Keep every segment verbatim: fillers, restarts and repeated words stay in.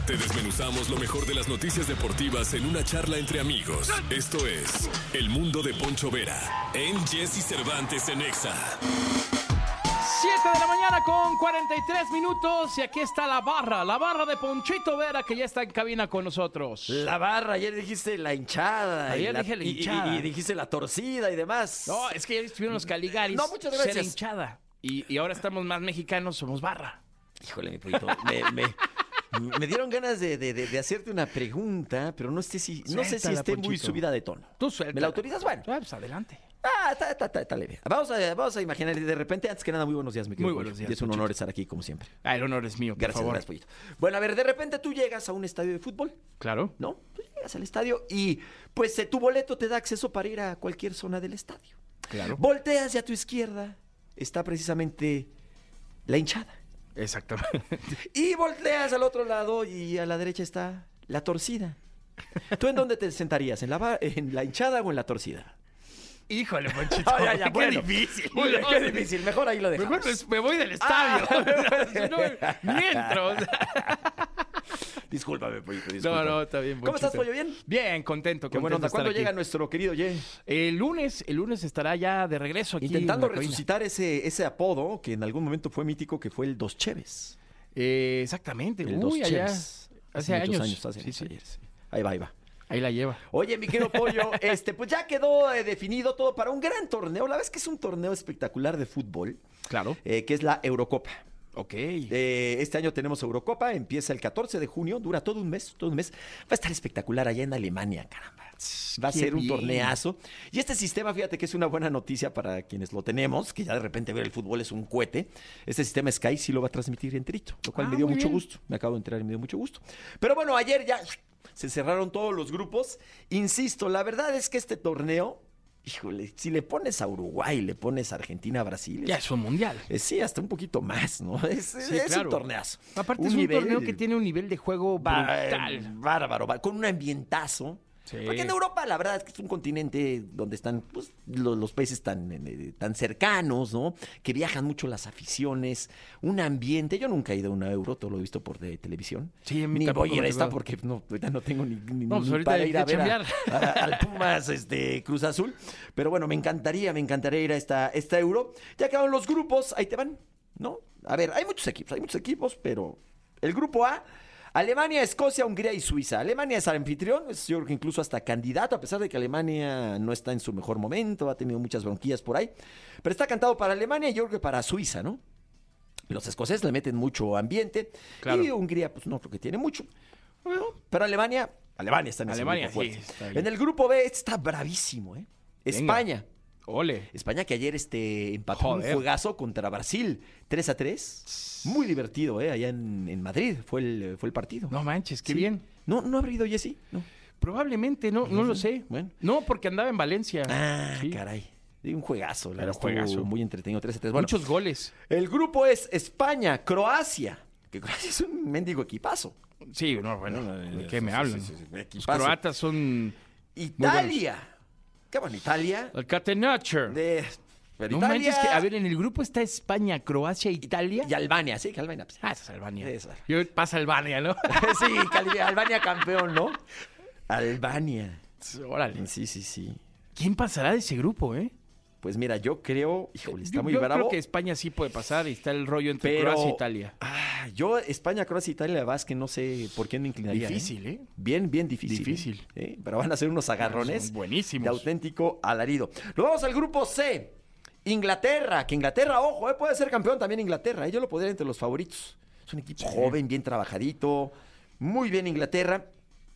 Te desmenuzamos lo mejor de las noticias deportivas en una charla entre amigos. Esto es El Mundo de Poncho Vera en Jesse Cervantes en Exa. siete de la mañana con cuarenta y tres minutos y aquí está la barra, la barra de Ponchito Vera que ya está en cabina con nosotros. La barra, ayer dijiste la hinchada. Ayer y la, dije la y- hinchada. Y, y dijiste la torcida y demás. No, es que ya estuvieron los Caligaris. No, muchas ser gracias. hinchada. Y, y ahora estamos más mexicanos, somos barra. Híjole, mi pollito, me, me, me dieron ganas de, de- de- de hacerte una pregunta, pero no, sé si, no sé si Suéltala, esté muy Ponchito. subida de tono. Tú suelta. ¿Me la autorizas? Bueno. Ah, pues adelante. Ah, está, está, está, está leve. Vamos a, vamos a imaginar, de repente, antes que nada, muy buenos días, mi querido Muy buenos Pollo. días, Y es un Ponchito. honor estar aquí, como siempre. Ah, el honor es mío, por Gracias, favor. gracias, Pollito. Bueno, a ver, de repente tú llegas a un estadio de fútbol, Claro. ¿no? Tú llegas al estadio y, pues, eh, tu boleto te da acceso para ir a cualquier zona del estadio. Claro. Volteas y a tu izquierda está precisamente la hinchada. Exactamente. Y volteas al otro lado y a la derecha está la torcida. ¿Tú en dónde te sentarías? ¿En la, ba- en la hinchada o en la torcida? Híjole, Ponchito. Ah, ya, ya, qué bueno. difícil. Muy bien, qué difícil. Mejor ahí lo dejamos. Mejor pues, me voy del estadio. Ah. no, ni entro. o sea. Discúlpame, Pollito, No, discúlpame. no, está bien, ¿Cómo estás, Ponchito. Pollo? ¿Bien? Bien, contento. Qué buena contento onda. de ¿Cuándo estar llega aquí. nuestro querido Ye? El lunes, el lunes estará ya de regreso aquí. Intentando en la cabina. resucitar ese, ese apodo que en algún momento fue mítico, que fue el Dos Cheves. Eh, exactamente. El Uy, Dos allá. Cheves. Hace muchos años. hace Sí, muchos sí. ayeres. Ahí va, ahí va. Ahí la lleva. Oye, mi querido Pollo, este, pues ya quedó eh, definido todo para un gran torneo. La verdad es que es un torneo espectacular de fútbol, Claro. eh, que es la Eurocopa. Ok. Eh, este año tenemos Eurocopa, empieza el catorce de junio, dura todo un mes, todo un mes. Va a estar espectacular allá en Alemania, caramba. Va a Qué ser un bien. torneazo. Y este sistema, fíjate que es una buena noticia para quienes lo tenemos, que ya de repente ver el fútbol es un cohete. Este sistema Sky sí lo va a transmitir enterito, lo cual Ah, me dio muy mucho bien. gusto. Me acabo de enterar y me dio mucho gusto. Pero bueno, ayer ya se cerraron todos los grupos. Insisto, la verdad es que este torneo, híjole, si le pones a Uruguay, le pones a Argentina, a Brasil, Ya es un mundial. eh, sí, hasta un poquito más, ¿no? Es, Sí, es claro. un torneazo. Aparte es un torneo que tiene un nivel de juego ba- brutal. bárbaro, bá- con un ambientazo. Sí. Porque en Europa, la verdad es que es un continente donde están pues, lo- los, países tan, eh, tan cercanos, ¿no? Que viajan mucho las aficiones, un ambiente. Yo nunca he ido a una Euro, todo lo he visto por de televisión. Sí, a mí Ni tampoco voy a ir me a esta tocó. porque no, ahorita no tengo ni, ni- No, pues ni ahorita para hay ir a que ver a- chambear. a- al Pumas este, Cruz Azul. Pero bueno, me encantaría, me encantaría ir a esta, esta Euro. Ya acabaron los grupos, ahí te van, ¿no? A ver, hay muchos equipos, hay muchos equipos, pero el grupo A, Alemania, Escocia, Hungría y Suiza. Alemania es el anfitrión, es yo creo que incluso hasta candidato, a pesar de que Alemania no está en su mejor momento, ha tenido muchas bronquillas por ahí. Pero está cantado para Alemania y yo creo que para Suiza, ¿no? Los escoceses le meten mucho ambiente. Claro. Y Hungría, pues no creo que tiene mucho. Pero Alemania, Alemania está en ese Alemania, grupo sí, fuerte. está bien. En el grupo B este está bravísimo, ¿eh? España. Ole. España que ayer este, empató Joder. un juegazo contra Brasil, tres a tres. Muy divertido, ¿eh? Allá en, en Madrid fue el, fue el partido. No manches, qué Sí. bien. ¿No, ¿No ha habido Jesse? No. Probablemente, no, no lo sé. Bueno. No, porque andaba en Valencia. Ah, Sí. caray. Sí, un juegazo, la Pero verdad, estuvo juegazo. muy entretenido, tres a tres. Bueno, Muchos goles. el grupo es España, Croacia, que Croacia es un mendigo equipazo. Sí, no, bueno, ¿de qué me Sí, hablan? sí, sí, sí, Los equipazo. croatas son Italia. Qué bueno, Italia. el Catenaccio. De, pero No Italia manches que, a ver, en el grupo está España, Croacia, Italia. y Albania, sí, que Albania. pues, Ah, esa es Albania. Esa. Yo pasa Albania, ¿no? sí, Cali- Albania campeón, ¿no? Albania. Órale. Sí, sí, sí. ¿Quién pasará de ese grupo, eh? Pues mira, yo creo, híjole, está Yo- muy yo bravo. creo que España sí puede pasar y está el rollo entre pero Croacia e Italia. Ah, yo España, Croacia, Italia, la verdad es que no sé por qué me inclinaría. Difícil, ¿eh? ¿eh? Bien, bien difícil. Difícil. ¿eh? ¿eh? Pero van a ser unos agarrones Son buenísimos. de auténtico alarido. Nos vamos al grupo C. Inglaterra, que Inglaterra, ojo, ¿eh? Puede ser campeón también Inglaterra. ¿eh? Yo lo podría entre los favoritos. Es un equipo joven, bien trabajadito. Muy bien Inglaterra.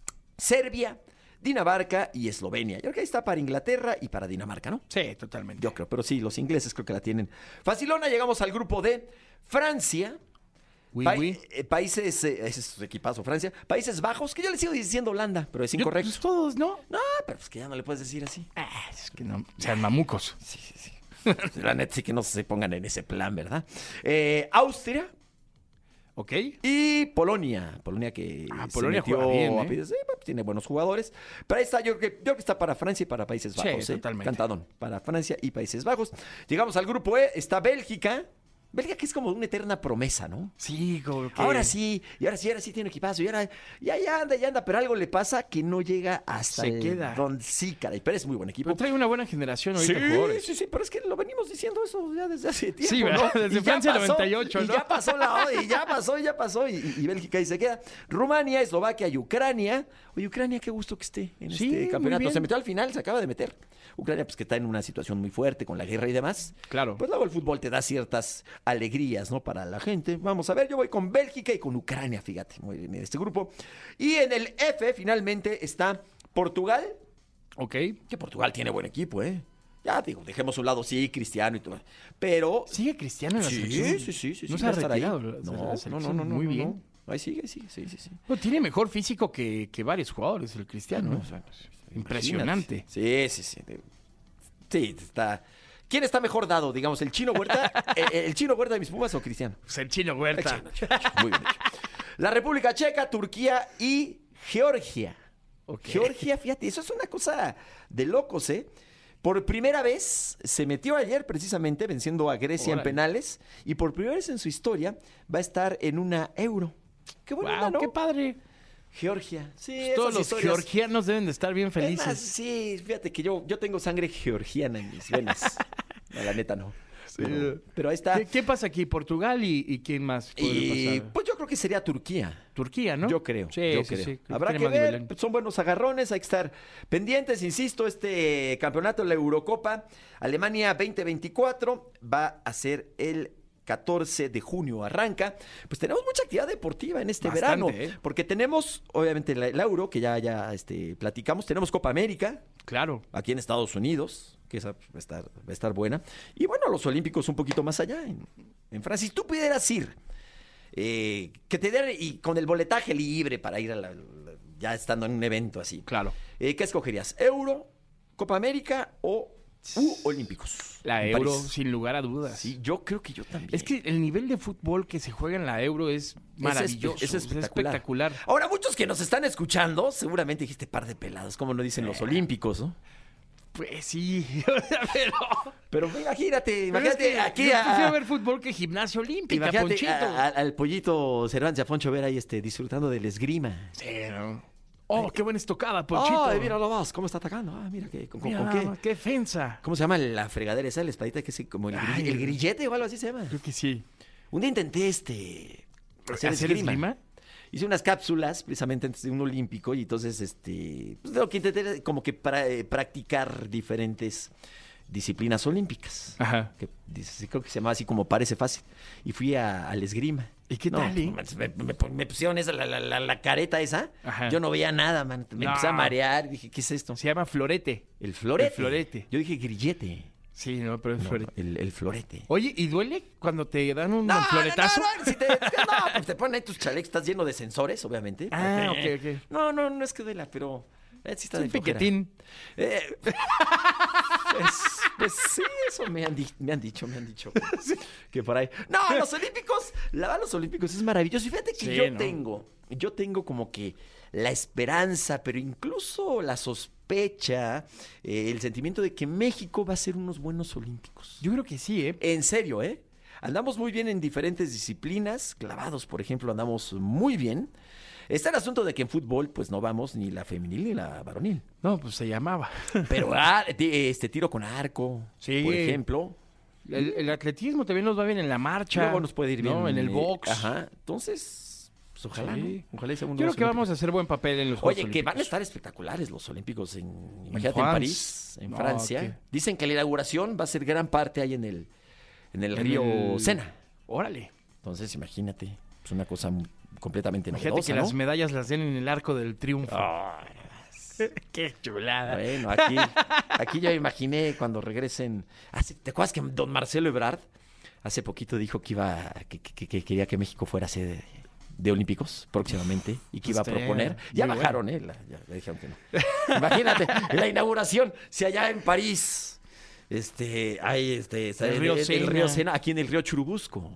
Serbia, Dinamarca y Eslovenia. Yo creo que ahí está para Inglaterra y para Dinamarca, ¿no? Sí, totalmente. Yo creo, pero sí, los ingleses creo que la tienen. Facilona, llegamos al grupo D. Francia. Oui, pa- oui. eh, países, eh, ese es su equipazo, Francia. Países Bajos, que yo le sigo diciendo Holanda, pero es Yo- incorrecto. pues todos, ¿no? No, pero es que ya no le puedes decir así. Ah, es que no, sean mamucos. Sí, sí, sí. La neta sí que no se pongan en ese plan, ¿verdad? Eh, Austria ¿Ok? y Polonia. Polonia que Ah, se Polonia metió juega bien, a- ¿eh? sí, pues, tiene buenos jugadores. Pero ahí está, yo creo, que, yo creo que está para Francia y para Países Sí, Bajos. ¿eh? totalmente. Cantadón, para Francia y Países Bajos. Llegamos al grupo E, está Bélgica. Bélgica que es como una eterna promesa, ¿no? Sí, como que... Ahora sí, y ahora sí, ahora sí tiene equipazo, y ahora ya, ya anda, ya anda, pero algo le pasa que no llega hasta Se el queda. don- sí, caray, pero es muy buen equipo. Pero trae una buena generación Sí, ahorita de jugadores. sí, sí, pero es que lo venimos diciendo eso ya desde hace tiempo, Sí, ¿no? ¿verdad? Desde Y ya Francia pasó, noventa y ocho, y ¿no? ya pasó la y ya pasó, y ya pasó, y, y Bélgica ahí se queda. Rumania, Eslovaquia y Ucrania. Oye, Ucrania, qué gusto que esté en Sí, este muy campeonato. bien. Se metió al final, se acaba de meter. Ucrania, pues que está en una situación muy fuerte con la guerra y demás. Claro. Pues luego el fútbol te da ciertas alegrías, ¿no? Para la gente. Vamos a ver, yo voy con Bélgica y con Ucrania, fíjate, muy bien en este grupo. Y en el F, finalmente, está Portugal, Ok. que Portugal tiene buen equipo, ¿eh? Ya digo, dejemos a un lado, sí, Cristiano y todo. Pero. ¿Sigue Cristiano en la Sí, selección? sí, sí, sí. No sí, se va ha a estar ahí. retirado la- No, la no, selección. no, no, no, Muy no, bien. no. Ahí sigue, sigue, sí, sí, sí. Bueno, tiene mejor físico que, que varios jugadores, el Cristiano. No, ¿eh? O sea, impresionante. Sí, sí, sí. Sí, está. ¿Quién está mejor dado, digamos, el Chino Huerta, el, el Chino Huerta de mis Pumas o Cristiano? Pues el Chino El Huerta. Chino, Chino, Chino. Muy bien hecho. La República Checa, Turquía y Georgia. Ok. Georgia, fíjate, eso es una cosa de locos, ¿eh? Por primera vez se metió ayer precisamente venciendo a Grecia Órale. en penales y por primera vez en su historia va a estar en una euro. Qué bonita, Wow, ¿no? qué padre. Georgia. Sí, Pues esas todos los historias. georgianos deben de estar bien Es más, felices. sí, fíjate que yo, yo tengo sangre georgiana en mis venas. No, la neta no. Pero, pero ahí está. ¿Qué, qué pasa aquí? ¿Portugal y, y quién más puede Y pasar? pues yo creo que sería Turquía. Turquía, ¿no? Yo creo, Sí, yo sí, creo. sí. Habrá Tiene que más ver, nivel. pues, son buenos agarrones, hay que estar pendientes, insisto, este campeonato de la Eurocopa Alemania veinte veinticuatro va a ser el catorce de junio, arranca. Pues tenemos mucha actividad deportiva en este Bastante, verano, ¿eh? porque tenemos, obviamente, la- el Euro, que ya, ya este, platicamos, tenemos Copa América, Claro. aquí en Estados Unidos, que esa pues, va a estar, va a estar buena. Y bueno, los Olímpicos un poquito más allá, en, en Francia. Si tú pudieras ir, eh, que te den, y con el boletaje libre para ir a la, la- ya estando en un evento así, Claro. eh, ¿qué escogerías? ¿Euro, Copa América o u Olímpicos? La En Euro, París. sin lugar a dudas. Sí, yo creo que yo también. Es que el nivel de fútbol que se juega en la Euro es maravilloso. Es, espe- es espectacular. espectacular. Ahora, muchos que nos están escuchando, seguramente dijiste par de pelados, como no dicen los Olímpicos, ¿no? Pues sí. pero Pero imagínate, pero es imagínate que aquí yo a- prefiero ver fútbol que gimnasia olímpica, Imagínate Ponchito. a- a- al pollito Cervantes, a Poncho ver ahí este, disfrutando del esgrima. Sí, ¿no? Oh, qué buena estocada, Ponchito. Ay, mira nomás, cómo está atacando. Ah, mira, que, con, con- Mira, con qué. qué defensa. ¿Cómo se llama la fregadera esa, la espadita que es como el, gri- Ay. el grillete o algo así se llama? Creo que sí. Un día intenté este hacer, ¿Hacer esgrima. esgrima? Hice unas cápsulas precisamente antes de un olímpico y entonces este pues, lo que intenté era como que pra- eh, practicar diferentes disciplinas olímpicas. Ajá. Que dice- creo que se llamaba así como parece fácil. Y fui a- al esgrima. ¿Y qué No, tal, eh? Me, me- me pusieron esa, la, la- la- la careta esa. Ajá. Yo no veía nada, man. Me No. empecé a marear. Dije, ¿qué es esto? Se llama florete. El florete. El florete. Yo dije grillete. Sí, no, pero es No, florete. el, el florete. Oye, ¿y duele cuando te dan un No, floretazo? no, no, no, si te, no, pues te ponen ahí tus chalecos, estás lleno de sensores, obviamente. Ah, ok, ok. No, no, no es que duela, pero eh, sí está Es de un flojera. piquetín. Eh, pues, pues sí, eso me han, di- me han dicho, me han dicho. Que por ahí. No, los Olímpicos, la verdad, los Olímpicos es maravilloso. Y fíjate que Sí, yo ¿no? tengo, yo tengo como que la esperanza, pero incluso la sospecha, eh, el sentimiento de que México va a ser unos buenos Olímpicos. Yo creo que sí, ¿eh? En serio, ¿eh? Andamos muy bien en diferentes disciplinas. Clavados, por ejemplo, andamos muy bien. Está el asunto de que en fútbol, pues no vamos ni la femenil ni la varonil. No, pues se llamaba. Pero ah, ti- este tiro con arco, Sí. por ejemplo. El, el atletismo también nos va bien en la marcha. Luego nos puede ir bien. ¿no? En el eh, box. Ajá. Entonces, pues ojalá, Sí. ¿no? Ojalá y sea un Yo creo nuevos que vamos Olímpicos. a hacer buen papel en los Juegos Oye, que van a Olímpicos. estar espectaculares los Olímpicos en, imagínate, en, France. París, en No, Francia. ¿qué? Dicen que la inauguración va a ser gran parte ahí en el, en el En río el- Sena. Órale. Entonces, imagínate, es una cosa m- completamente Imagínate novedosa, que ¿no? las medallas las den en el arco del triunfo. Ay, Qué chulada. bueno, aquí, aquí yo imaginé cuando regresen. Hace- ¿Te acuerdas que don Marcelo Ebrard hace poquito dijo que iba, que, que- que quería que México fuera sede de, de Olímpicos próximamente y que iba a Estaría proponer? Ya muy bajaron, ¿eh? La- ya le dijeron que no. Imagínate, la inauguración, si allá en París, este, hay este, El río el Sena. río Sena, aquí en el río Churubusco.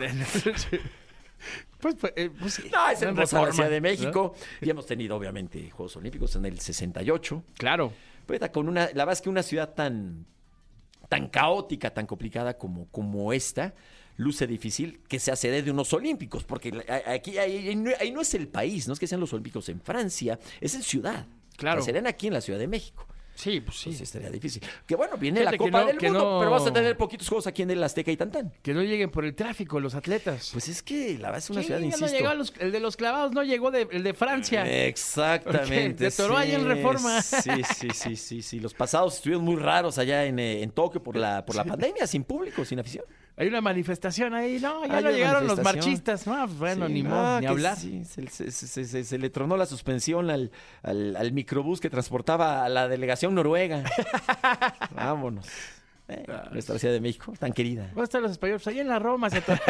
Pues, pues, eh, pues sí. No, es Una hermosa la reforma, Ciudad de ¿no? México. Y hemos tenido, obviamente, Juegos Olímpicos en el sesenta y ocho. Claro. Pues, con una, la verdad es que una ciudad tan, tan caótica, tan complicada como, como esta, luce difícil que sea sede de unos olímpicos, porque aquí ahí, ahí, no, ahí no es el país, no es que sean los olímpicos en Francia, es en ciudad. Claro. O sea, serían aquí en la Ciudad de México. Sí, pues sí. Entonces estaría difícil. Que bueno, viene Fíjate la Copa no, del Mundo, no... pero vas a tener poquitos juegos aquí en el Azteca y tantán. Que no lleguen por el tráfico los atletas. Pues es que la verdad es una Sí, ciudad, ya insisto. no llegó los- el de los clavados no llegó de, el de Francia. Exactamente. Porque se atoró ahí en Reforma. Sí, sí, sí, sí, sí. Los pasados estuvieron muy raros allá en, eh, en Tokio por la, por la pandemia, sin público, sin afición. Hay una manifestación ahí. No, ya Hay no una llegaron los manifestación. marchistas. No, pues bueno, Sí, ni no, modo, ni que hablar. sí, se, se- se- se- se le tronó la suspensión al, al, al microbús que transportaba a la delegación noruega. Vámonos. Eh, nuestra Ciudad de México, tan querida. ¿Dónde están los españoles? Ahí en la Roma se atoró.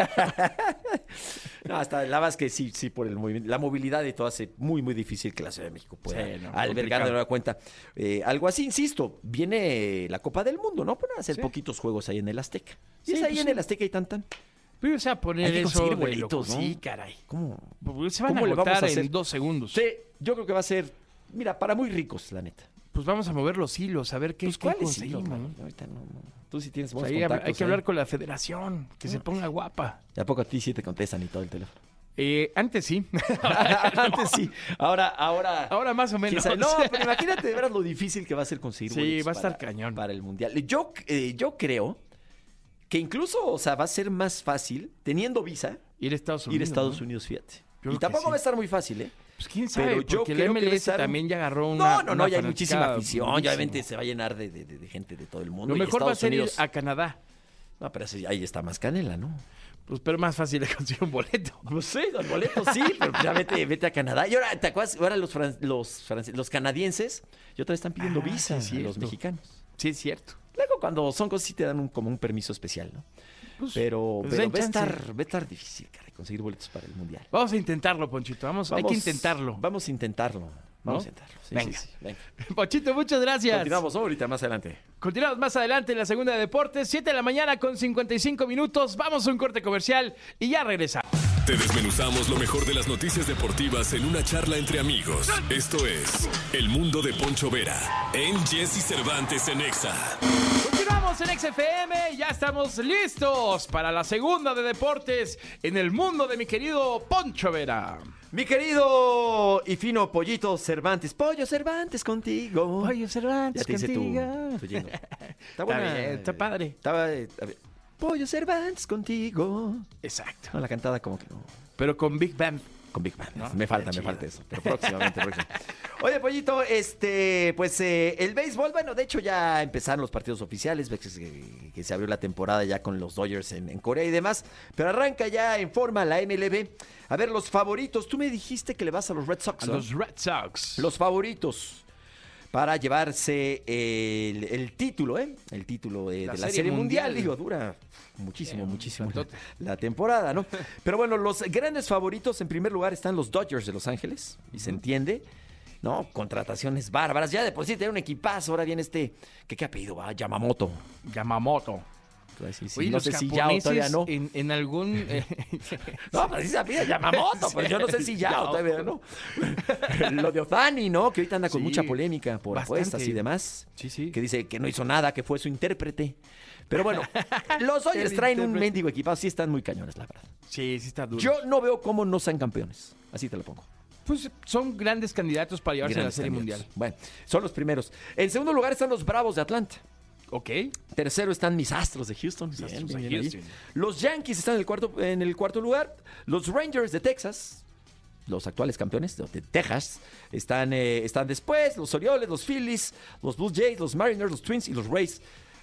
No, hasta la verdad es que sí, sí, por el movimiento. La movilidad y todo hace muy, muy difícil que la Ciudad de México pueda Sí, no, albergar complicado. de nueva cuenta. Eh, algo así, insisto, viene la Copa del Mundo, ¿no? Pueden hacer Sí. poquitos juegos ahí en el Azteca. Y Sí, es ahí pues en sí. el Azteca y tan tan. Pero o sea, poner Hay que eso conseguir de boletos, loco. ¿no? Sí, caray. ¿Cómo? Pues se van a ¿Cómo le vamos agotar a hacer? en dos segundos. Sí, yo creo que va a ser, mira, para muy ricos, la neta. Pues vamos a mover los hilos, a ver qué, Pues, qué ¿cuáles conseguimos, hilos, ¿no? mano? Ahorita no, no. Tú sí tienes Pues buenos ahí hab- hay contactos, que ¿eh? hablar con la federación, que se ponga guapa. ¿Y a poco a ti sí te contestan y todo el teléfono? Eh, antes sí. Antes sí. Ahora, ahora. Ahora más o ¿Quién menos. sabe? No, pero imagínate de veras lo difícil que va a ser conseguir Sí, boletos va a estar para- cañón. para el Mundial. Yo, eh, yo creo que incluso, o sea, va a ser más fácil, teniendo visa, Ir a Estados Unidos. ir a Estados ¿no? Unidos, fíjate. Yo Y creo que tampoco sí. va a estar muy fácil, ¿eh? Pues quién sabe, Pero yo porque el creo que M L debe S estar- también ya agarró una. No, no, no, una ya hay muchísima fanaticada afición. Ya durísima. obviamente se va a llenar de, de- de- de gente de todo el mundo. Lo y mejor va a Estados ser Unidos- ir a Canadá. No, pero así- ahí está más canela, ¿no? Pues, pero más fácil de conseguir un boleto. Pues sí, los boletos sí, pero ya vete, vete a Canadá. Y ahora, ¿te acuerdas? Ahora los, fran- los, franceses- los canadienses, y otra vez están pidiendo Ah, visa sí, a los cierto. mexicanos. Sí, es cierto. Luego cuando son cosas sí te dan un, como un permiso especial, ¿no? Pues, Pero, pues pero den va, a chance. estar, va a estar difícil, caray, conseguir boletos para el Mundial. Vamos a intentarlo, Ponchito. Vamos, hay que Vamos- intentarlo. Vamos a intentarlo. Vamos ¿No? a intentarlo. Sí, Venga. sí, sí, venga. Ponchito, muchas gracias. Continuamos ahorita más adelante. Continuamos más adelante en la segunda de deportes, siete de la mañana con cincuenta y cinco minutos. Vamos a un corte comercial y ya regresamos. Te desmenuzamos lo mejor de las noticias deportivas en una charla entre amigos. Esto es El Mundo de Poncho Vera en Jesse Cervantes en Exa. Continuamos en X F M, ya estamos listos para la segunda de deportes en el mundo de mi querido Poncho Vera. Mi querido y fino Pollito Cervantes. Pollo Cervantes contigo. Oye, Cervantes, Ya te hice tu, contigo. tu jingle. Está Está bien, está padre. Estaba, eh, a ver, Pollo Cervantes contigo. Exacto. No, la cantada como que no. Pero con Big Band. Con Big Band. No, me falta, qué me chido. falta eso. Pero próximamente, próximamente. Oye, Pollito, este, pues eh, el béisbol, bueno, de hecho ya empezaron los partidos oficiales, ves que, se- que se abrió la temporada ya con los Dodgers en, en Corea y demás, pero arranca ya en forma la M L B. A ver, los favoritos, tú me dijiste que le vas a los Red Sox, A ¿no? los Red Sox. Los favoritos para llevarse el, el título, ¿eh? El título de, La de la Serie Serie Mundial. Mundial. Digo, dura muchísimo, Eh, muchísimo la, santote. la temporada, ¿no? Pero bueno, los grandes favoritos, en primer lugar, están los Dodgers de Los Ángeles, y se entiende, ¿no? Contrataciones bárbaras. Ya de por sí tiene un equipazo. Ahora viene este, ¿qué, qué apellido va? Yamamoto. Yamamoto. Sí, sí, Oye, no los sé si Yao japoneses todavía no. en, en algún... eh, No, pero sí se apellida Yamamoto, pero yo no sé si Yao Yao. todavía no. Lo de Ohtani, ¿no? Que ahorita anda con Sí, mucha polémica por bastante. apuestas y demás. Sí, sí. Que dice que no hizo nada, que fue su intérprete. Pero bueno, los Dodgers El traen un intérprete. mendigo equipado. Sí están muy cañones, la verdad. Sí, sí está duro. Yo no veo cómo no sean campeones. Así te lo pongo. Pues son grandes candidatos para llevarse a la Grandes Serie candidatos. Mundial. Bueno, son los primeros. En segundo lugar están los Bravos de Atlanta. Ok. Tercero están mis Astros de Houston. Mis Bien, Astros bien, de bien ahí. Houston. Los Yankees están en el, cuarto, en el cuarto lugar. Los Rangers de Texas, los actuales campeones de de Texas, están, eh, están después. Los Orioles, los Phillies, los Blue Jays, los Mariners, los Twins y los Rays.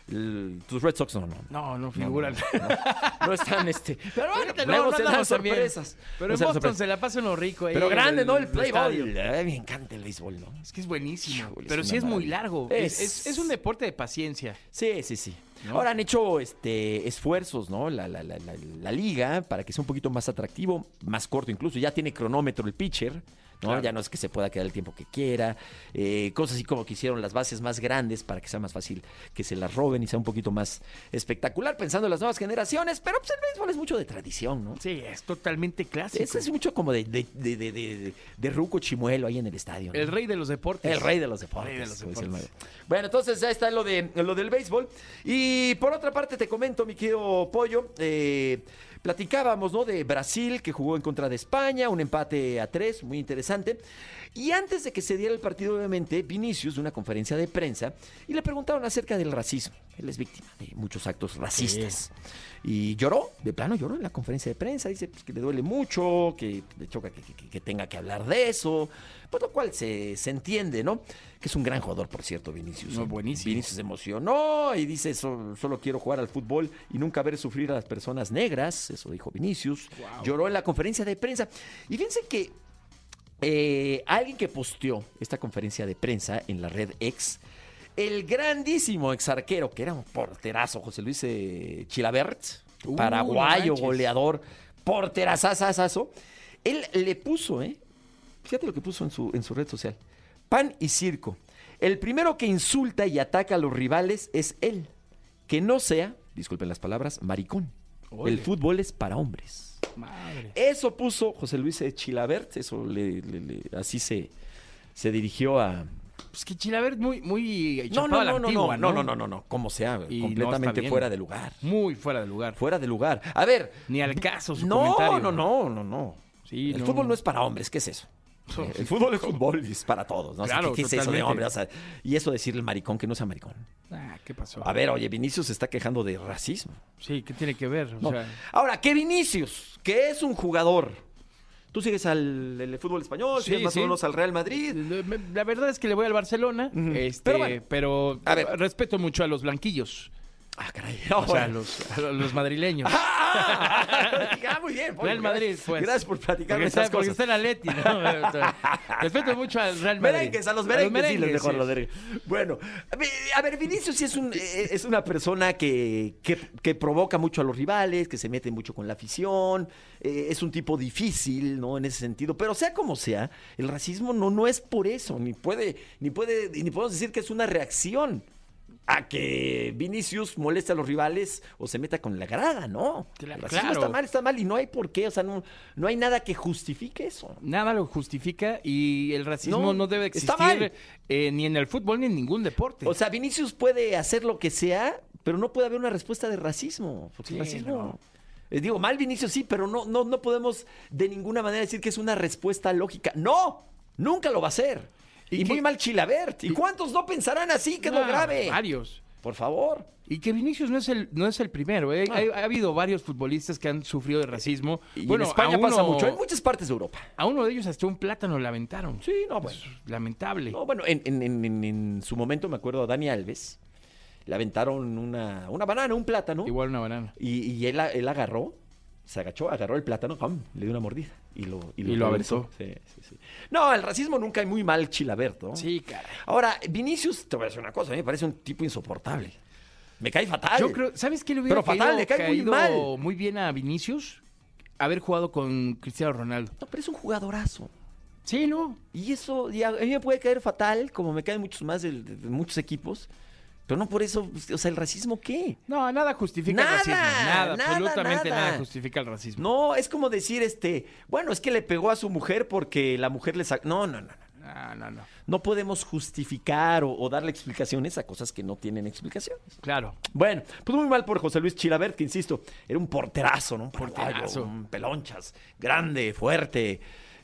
El- tus Red Sox no, no. No, no figuran. No están este. Pero bueno, No, luego no se dan andamos tan bien. sorpresas. Pero No en se dan Boston sorpresas. se la pasa uno rico ahí. Pero en grande, ¿no? El el estadio. playball. Ay, me encanta el béisbol, ¿no? Es que es buenísimo. Híjole, Pero es sí una es muy maravilla. largo. Es- Es, es, es un deporte de paciencia. Sí, sí, sí. ¿No? Ahora han hecho este esfuerzos, ¿no? La, la, la, la, la liga para que sea un poquito más atractivo, más corto incluso. Ya tiene cronómetro el pitcher. ¿no? Claro. Ya no es que se pueda quedar el tiempo que quiera, eh, cosas así como que hicieron las bases más grandes para que sea más fácil que se las roben y sea un poquito más espectacular pensando en las nuevas generaciones, pero pues el béisbol es mucho de tradición, ¿no? Sí, es totalmente clásico. Es, es mucho como de, de, de, de, de, de ruco chimuelo ahí en el estadio, ¿no? El rey de los deportes. El rey de los deportes. Rey de los como dice el deportes. mago. Bueno, entonces ya está lo, de, lo del béisbol. Y por otra parte te comento, mi querido Pollo, eh, platicábamos, ¿no? De Brasil, que jugó en contra de España, un empate a tres, muy interesante. Y antes de que se diera el partido, obviamente, Vinicius, de una conferencia de prensa, y le preguntaron acerca del racismo. Él es víctima de muchos actos racistas. Y lloró, de plano lloró en la conferencia de prensa. Dice pues, que le duele mucho, que le choca que, que- que tenga que hablar de eso. Pues lo cual se, se entiende, ¿no? Que es un gran jugador, por cierto, Vinicius. No, ¿eh? buenísimo. Vinicius se emocionó y dice, "So- solo quiero jugar al fútbol y nunca ver sufrir a las personas negras". Eso dijo Vinicius. Wow. Lloró en la conferencia de prensa. Y fíjense que eh, alguien que posteó esta conferencia de prensa en la red X, el grandísimo exarquero, que era un porterazo, José Luis eh, Chilabert, Uh, paraguayo, no manches. goleador, porterazazazazo, él le puso, ¿eh? Fíjate lo que puso en su, en su red social. Pan y circo. El primero que insulta y ataca a los rivales es él. Que no sea, disculpen las palabras, maricón. Ole. El fútbol es para hombres. Madre. Eso puso José Luis Chilabert, eso le, le- le- así se, se dirigió a... Pues que Chilabert muy, muy No, chapado no, a la no, no, antigua, no, no, no, no, no, como sea, Y no completamente está bien. fuera de lugar. Muy fuera de lugar. Fuera de lugar. A ver, Ni al caso su no, comentario. no, no, no, no. Sí, el no. fútbol no es para hombres, ¿qué es eso? Eh, El fútbol es fútbol y es para todos, ¿no? O sea, Claro, ¿qué, qué es eso de totalmente. hombre? O sea, y eso decirle el maricón que no sea maricón. Ah, ¿qué pasó? A ver, oye, Vinicius se está quejando de racismo. Sí, ¿qué tiene que ver? O No. sea, Ahora, que Vinicius, que es un jugador. Tú sigues al el fútbol español, Sí, sigues más sí. o menos al Real Madrid. la verdad es que le voy al Barcelona, Ujú. este, Pero pero, bueno, a ver. respeto mucho a los blanquillos, Ah, caray. o sea, a los, a los madrileños. Ah, ah, muy bien. Pollo, Real Madrid, gracias. pues. Gracias por platicarme Porque está, esas porque cosas. está en Atleti, ¿no? O sea, respeto mucho al Real Madrid. Merengues, a los merengues, sí, les mejor sí. los merengues. Bueno, a ver, a ver, Vinicius sí es, un, eh, es una persona que, que, que provoca mucho a los rivales, que se mete mucho con la afición, eh, es un tipo difícil, ¿no? En ese sentido, pero sea como sea, el racismo no, no es por eso, ni puede, ni puede, ni podemos decir que es una reacción a que Vinicius moleste a los rivales o se meta con la grada, ¿no? Cla- El racismo claro. está mal, está mal y no hay por qué, o sea, no, no hay nada que justifique eso. Nada lo justifica y el racismo No, no, debe está mal. existir eh, ni en el fútbol ni en ningún deporte. O sea, Vinicius puede hacer lo que sea, pero no puede haber una respuesta de racismo. Porque Sí, el racismo. no. Eh, digo, mal Vinicius sí, pero no, no, no podemos de ninguna manera decir que es una respuesta lógica. ¡No! Nunca lo va a hacer. Y, ¿Y muy qué- mal Chilabert. ¿Y, cuántos no pensarán así? Que es lo Ah, grave. Varios. Por favor. Y que Vinicius no es el, no es el primero, ¿eh? Ah. Hay- ha habido varios futbolistas que han sufrido de racismo. Y bueno, en España a pasa uno- mucho. En muchas partes de Europa. A uno de ellos hasta un plátano le aventaron. Sí, no, bueno. Es lamentable. No, bueno, en, en- en- en- en su momento me acuerdo a Dani Alves. Le aventaron una, una banana, un plátano. Igual una banana. Y, y él, él agarró, se agachó, agarró el plátano, ¡pam! Le dio una mordida y lo, Y lo reventó. aventó. Sí, sí, sí. No, el racismo nunca hay muy mal Chilabert, ¿no? Sí, caray. Ahora, Vinicius, te voy a decir una cosa, a mí me parece un tipo insoportable. Me cae fatal. Yo creo, ¿sabes qué le hubiera Pero fatal, caído, le cae muy caído mal. muy bien a Vinicius? Haber jugado con Cristiano Ronaldo. No, pero es un jugadorazo. Sí, ¿no? Y eso, y a, a mí me puede caer fatal, como me caen muchos más de, de- de muchos equipos. Pero no por eso, o sea, ¿el racismo qué? No, nada justifica Nada, el racismo. Nada, nada, absolutamente nada. nada justifica el racismo. No, es como decir, este, bueno, es que le pegó a su mujer porque la mujer le sacó. No, no, no, no. No, no, no. No podemos justificar o, o darle explicaciones a cosas que no tienen explicaciones. Claro. Bueno, pues muy mal por José Luis Chilabert, que insisto, era un porterazo, ¿no? Un Porterazo. porterazo. Un pelonchas, grande, fuerte,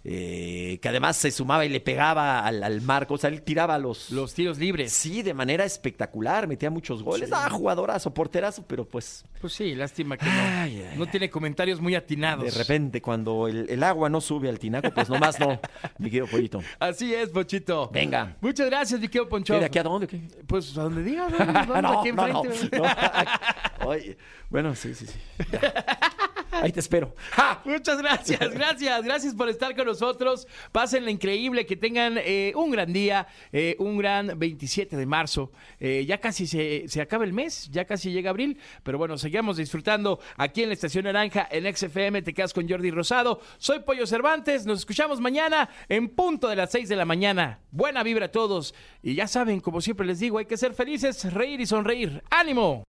eh, que además se sumaba y le pegaba al, al marco, o sea, él tiraba los... Los tiros libres. Sí, de manera espectacular, metía muchos goles. Ah, jugadorazo, porterazo, pero pues Pues sí, lástima que no, Ay, ay, no tiene comentarios muy atinados. de repente cuando el, el agua no sube al tinaco, pues nomás no, mi querido pollito. Así es, Pochito. Venga. Muchas gracias, mi querido Poncho. ¿Qué, ¿De aquí a dónde? o qué? Pues a donde digas, ¿no? ¿Dónde? no, Aquí no, no, enfrente. no. Oye, bueno, sí, sí, sí. Ya. Ahí te espero. ¡Ja! Muchas gracias, gracias, gracias por estar con nosotros. Pásenla increíble, que tengan eh, un gran día, eh, un gran veintisiete de marzo. Eh, ya casi se, se acaba el mes, ya casi llega abril, pero bueno, seguimos disfrutando aquí en la Estación Naranja, en X F M. Te quedas con Jordi Rosado. Soy Pollo Cervantes, nos escuchamos mañana en punto de las seis de la mañana. Buena vibra a todos. Y ya saben, como siempre les digo, hay que ser felices, reír y sonreír. ¡Ánimo!